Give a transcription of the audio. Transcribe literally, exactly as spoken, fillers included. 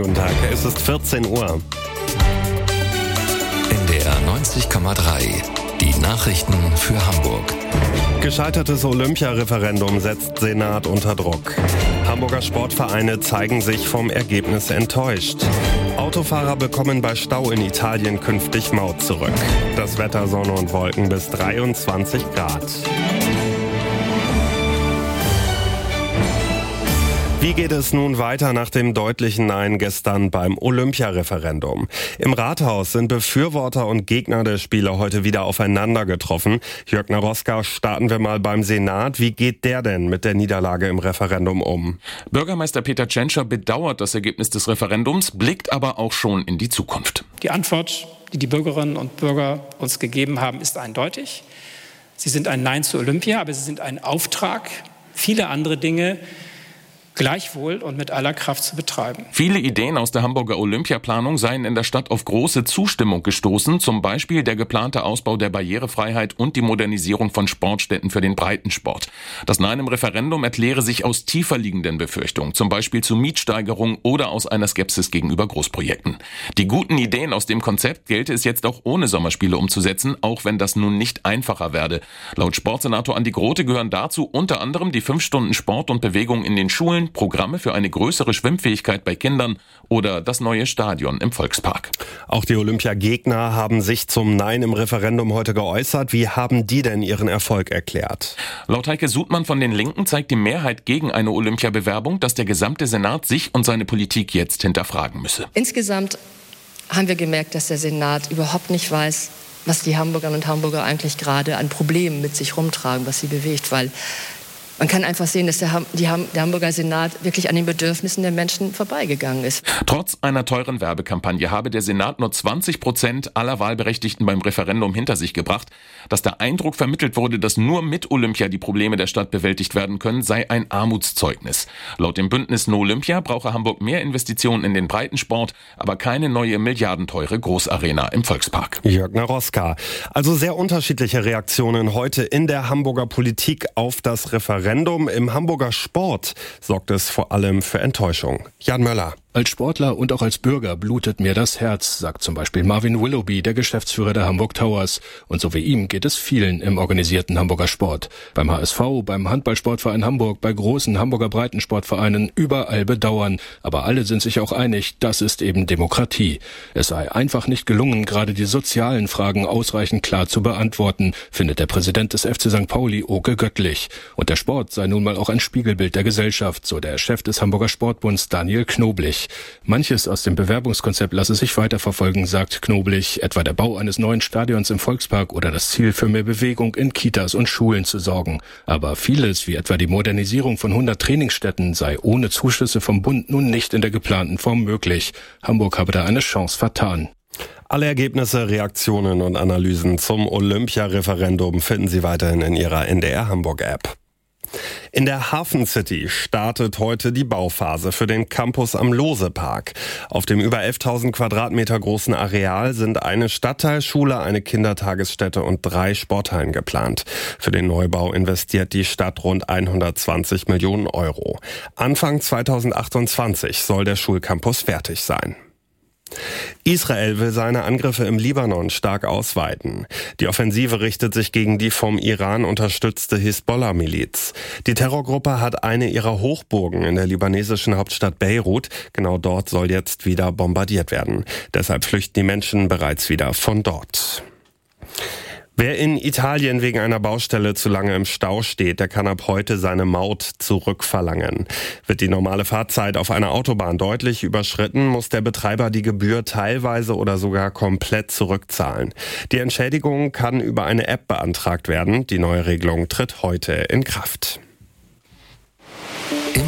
Guten Tag, es ist vierzehn Uhr. N D R neunzig Komma drei, die Nachrichten für Hamburg. Gescheitertes Olympia-Referendum setzt Senat unter Druck. Hamburger Sportvereine zeigen sich vom Ergebnis enttäuscht. Autofahrer bekommen bei Stau in Italien künftig Maut zurück. Das Wetter, Sonne und Wolken bis dreiundzwanzig Grad. Wie geht es nun weiter nach dem deutlichen Nein gestern beim Olympia-Referendum? Im Rathaus sind Befürworter und Gegner der Spiele heute wieder aufeinander getroffen. Jörg Naroska, starten wir mal beim Senat. Wie geht der denn mit der Niederlage im Referendum um? Bürgermeister Peter Tschentscher bedauert das Ergebnis des Referendums, blickt aber auch schon in die Zukunft. Die Antwort, die die Bürgerinnen und Bürger uns gegeben haben, ist eindeutig. Sie sind ein Nein zu Olympia, aber sie sind ein Auftrag, viele andere Dinge gleichwohl und mit aller Kraft zu betreiben. Viele Ideen aus der Hamburger Olympiaplanung seien in der Stadt auf große Zustimmung gestoßen, zum Beispiel der geplante Ausbau der Barrierefreiheit und die Modernisierung von Sportstätten für den Breitensport. Das Nein im Referendum erkläre sich aus tiefer liegenden Befürchtungen, zum Beispiel zu Mietsteigerungen oder aus einer Skepsis gegenüber Großprojekten. Die guten Ideen aus dem Konzept gelte es jetzt auch ohne Sommerspiele umzusetzen, auch wenn das nun nicht einfacher werde. Laut Sportsenator Andi Grote gehören dazu unter anderem die fünf Stunden Sport und Bewegung in den Schulen, Programme für eine größere Schwimmfähigkeit bei Kindern oder das neue Stadion im Volkspark. Auch die Olympiagegner haben sich zum Nein im Referendum heute geäußert. Wie haben die denn ihren Erfolg erklärt? Laut Heike Sudmann von den Linken zeigt die Mehrheit gegen eine Olympiabewerbung, dass der gesamte Senat sich und seine Politik jetzt hinterfragen müsse. Insgesamt haben wir gemerkt, dass der Senat überhaupt nicht weiß, was die Hamburgerinnen und Hamburger eigentlich gerade an Problemen mit sich rumtragen, was sie bewegt, weil man kann einfach sehen, dass der, die, der Hamburger Senat wirklich an den Bedürfnissen der Menschen vorbeigegangen ist. Trotz einer teuren Werbekampagne habe der Senat nur zwanzig Prozent aller Wahlberechtigten beim Referendum hinter sich gebracht. Dass der Eindruck vermittelt wurde, dass nur mit Olympia die Probleme der Stadt bewältigt werden können, sei ein Armutszeugnis. Laut dem Bündnis No Olympia brauche Hamburg mehr Investitionen in den Breitensport, aber keine neue milliardenteure Großarena im Volkspark. Jörg Naroska. Also sehr unterschiedliche Reaktionen heute in der Hamburger Politik auf das Referendum. Im Hamburger Sport sorgt es vor allem für Enttäuschung. Jan Möller. Als Sportler und auch als Bürger blutet mir das Herz, sagt zum Beispiel Marvin Willoughby, der Geschäftsführer der Hamburg Towers. Und so wie ihm geht es vielen im organisierten Hamburger Sport. Beim H S V, beim Handballsportverein Hamburg, bei großen Hamburger Breitensportvereinen, überall bedauern. Aber alle sind sich auch einig, das ist eben Demokratie. Es sei einfach nicht gelungen, gerade die sozialen Fragen ausreichend klar zu beantworten, findet der Präsident des F C Sankt Pauli, Oke Göttlich. Und der Sport sei nun mal auch ein Spiegelbild der Gesellschaft, so der Chef des Hamburger Sportbunds, Daniel Knoblich. Manches aus dem Bewerbungskonzept lasse sich weiterverfolgen, sagt Knoblich, etwa der Bau eines neuen Stadions im Volkspark oder das Ziel, für mehr Bewegung in Kitas und Schulen zu sorgen. Aber vieles, wie etwa die Modernisierung von hundert Trainingsstätten, sei ohne Zuschüsse vom Bund nun nicht in der geplanten Form möglich. Hamburg habe da eine Chance vertan. Alle Ergebnisse, Reaktionen und Analysen zum Olympia-Referendum finden Sie weiterhin in Ihrer N D R Hamburg-App. In der Hafen City startet heute die Bauphase für den Campus am Lohse-Park. Auf dem über elftausend Quadratmeter großen Areal sind eine Stadtteilschule, eine Kindertagesstätte und drei Sporthallen geplant. Für den Neubau investiert die Stadt rund hundertzwanzig Millionen Euro. Anfang zweitausendachtundzwanzig soll der Schulcampus fertig sein. Israel will seine Angriffe im Libanon stark ausweiten. Die Offensive richtet sich gegen die vom Iran unterstützte Hisbollah-Miliz. Die Terrorgruppe hat eine ihrer Hochburgen in der libanesischen Hauptstadt Beirut. Genau dort soll jetzt wieder bombardiert werden. Deshalb flüchten die Menschen bereits wieder von dort. Wer in Italien wegen einer Baustelle zu lange im Stau steht, der kann ab heute seine Maut zurückverlangen. Wird die normale Fahrzeit auf einer Autobahn deutlich überschritten, muss der Betreiber die Gebühr teilweise oder sogar komplett zurückzahlen. Die Entschädigung kann über eine App beantragt werden. Die neue Regelung tritt heute in Kraft.